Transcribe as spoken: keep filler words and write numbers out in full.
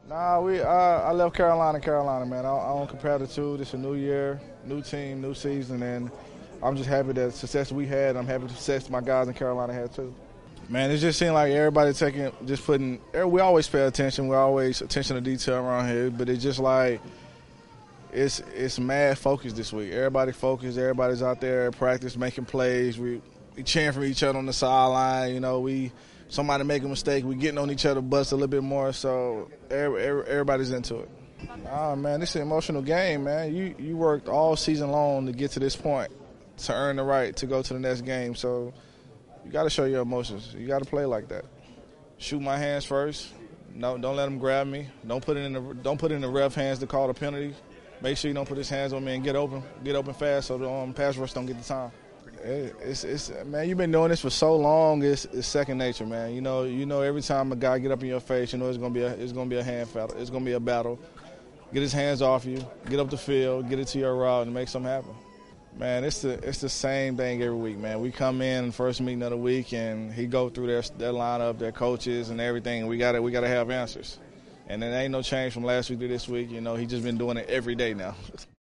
Nah, we I, I left Carolina, Carolina, man. I, I don't compare the two. This is a new year, new team, new season, and I'm just happy that success we had. I'm happy the success my guys in Carolina had too. Man, it just seemed like everybody taking, just putting. We always pay attention. We always attention to detail around here, but it's just like it's it's mad focus this week. Everybody focused. Everybody's out there at practice making plays. We, we cheering for each other on the sideline. You know, we somebody make a mistake, we getting on each other butts a little bit more. So every, every, everybody's into it. Oh man, this is an emotional game, man. You you worked all season long to get to this point, to earn the right to go to the next game. So you got to show your emotions. You got to play like that. Shoot my hands first. No, don't let him grab me. Don't put it in the don't put it in the ref hands to call the penalty. Make sure you don't put his hands on me and get open, get open fast so the um, pass rush don't get the time. It, it's, it's man, you've been doing this for so long. It's, it's second nature, man. You know, you know, every time a guy get up in your face, you know it's gonna be a it's gonna be a hand battle. It's gonna be a battle. Get his hands off you, get up the field, get it to your route, and make something happen. Man, it's the it's the same thing every week, man. We come in first meeting of the week, and he go through their their lineup, their coaches, and everything. And we got to we got to have answers. And there ain't no change from last week to this week. You know, he just been doing it every day now.